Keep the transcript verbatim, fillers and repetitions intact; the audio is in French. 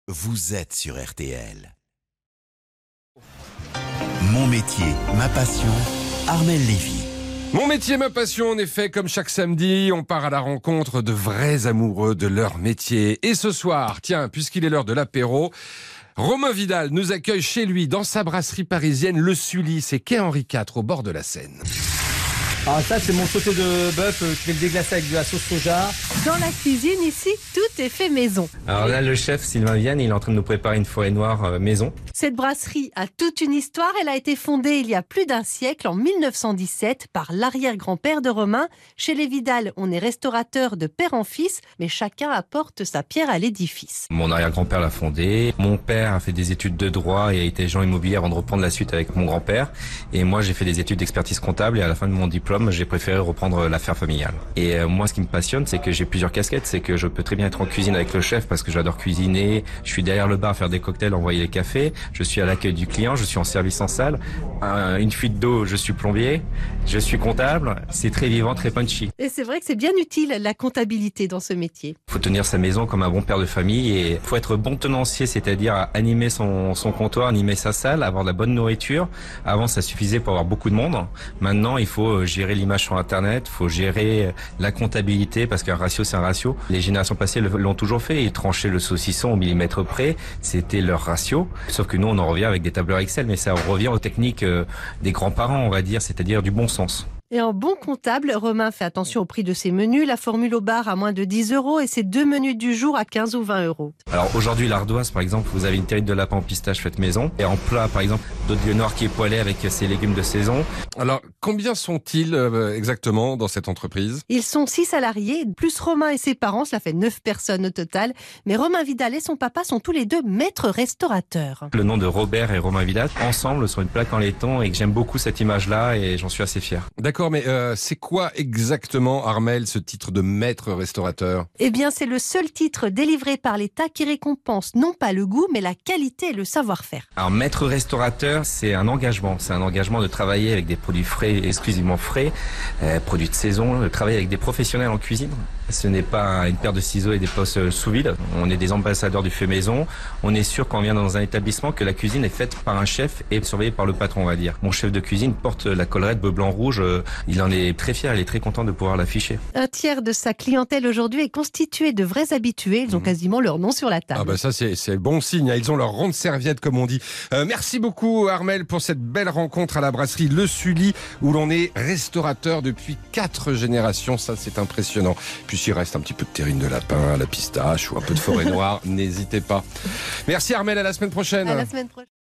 Vous êtes sur R T L. Mon métier, ma passion, Armel Lévy. Mon métier, ma passion, en effet, comme chaque samedi, on part à la rencontre de vrais amoureux de leur métier. Et ce soir, tiens, puisqu'il est l'heure de l'apéro, Romain Vidal nous accueille chez lui, dans sa brasserie parisienne, Le Sully, c'est quai Henri quatre, au bord de la Seine. Alors ça, c'est mon sauté de bœuf, euh, je vais le déglacer avec de la sauce soja. Dans la cuisine, ici, tout est fait maison. Alors là, le chef Sylvain Vienne, il est en train de nous préparer une forêt noire euh, maison. Cette brasserie a toute une histoire. Elle a été fondée il y a plus d'un siècle, en mille neuf cent dix-sept, par l'arrière-grand-père de Romain. Chez les Vidal, on est restaurateur de père en fils, mais chacun apporte sa pierre à l'édifice. Mon arrière-grand-père l'a fondé. Mon père a fait des études de droit et a été agent immobilier avant de reprendre la suite avec mon grand-père. Et moi, j'ai fait des études d'expertise comptable et à la fin de mon diplôme, j'ai préféré reprendre l'affaire familiale. Et euh, moi, ce qui me passionne, c'est que j'ai plusieurs casquettes. C'est que je peux très bien être en cuisine avec le chef parce que j'adore cuisiner. Je suis derrière le bar à faire des cocktails, envoyer les cafés. Je suis à l'accueil du client, je suis en service en salle. Euh, une fuite d'eau, je suis plombier. Je suis comptable. C'est très vivant, très punchy. Et c'est vrai que c'est bien utile, la comptabilité dans ce métier. Il faut tenir sa maison comme un bon père de famille et il faut être bon tenancier, c'est-à-dire animer son, son comptoir, animer sa salle, avoir de la bonne nourriture. Avant, ça suffisait pour avoir beaucoup de monde. Maintenant, il faut gérer l'image sur Internet, il faut gérer la comptabilité parce qu'un ratio, c'est un ratio. Les générations passées l'ont toujours fait. Ils tranchaient le saucisson au millimètre près. C'était leur ratio. Sauf que nous, on en revient avec des tableurs Excel, mais ça revient aux techniques des grands-parents, on va dire, c'est-à-dire du bon sens. Et en bon comptable, Romain fait attention au prix de ses menus. La formule au bar à moins de dix euros et ses deux menus du jour à quinze ou vingt euros. Alors aujourd'hui, l'ardoise, par exemple, vous avez une terrine de lapin en pistache faite maison. Et en plat, par exemple, d'autres lieux noirs qui est poêlé avec ses légumes de saison. Alors, combien sont-ils euh, exactement dans cette entreprise ? Ils sont six salariés, plus Romain et ses parents, cela fait neuf personnes au total. Mais Romain Vidal et son papa sont tous les deux maîtres restaurateurs. Le nom de Robert et Romain Vidal, ensemble, sur une plaque en laiton et que j'aime beaucoup cette image-là et j'en suis assez fier. D'accord. D'accord, mais euh, c'est quoi exactement, Armel, ce titre de maître restaurateur ? Eh bien, c'est le seul titre délivré par l'État qui récompense non pas le goût, mais la qualité et le savoir-faire. Alors, maître restaurateur, c'est un engagement. C'est un engagement de travailler avec des produits frais, exclusivement frais, euh, produits de saison, de travailler avec des professionnels en cuisine. Ce n'est pas une paire de ciseaux et des postes sous vide. On est des ambassadeurs du fait maison. On est sûr quand on vient dans un établissement que la cuisine est faite par un chef et surveillée par le patron, on va dire. Mon chef de cuisine porte la collerette bleu, blanc, rouge. Il en est très fier, il est très content de pouvoir l'afficher. Un tiers de sa clientèle aujourd'hui est constituée de vrais habitués. Ils ont quasiment leur nom sur la table. Ah bah ça c'est, c'est bon signe, ils ont leur ronde serviette comme on dit. Euh, merci beaucoup Armel pour cette belle rencontre à la brasserie Le Sully où l'on est restaurateur depuis quatre générations, ça c'est impressionnant. Puis s'il reste un petit peu de terrine de lapin, la pistache ou un peu de forêt noire, n'hésitez pas. Merci Armel, à la semaine prochaine. À la semaine prochaine.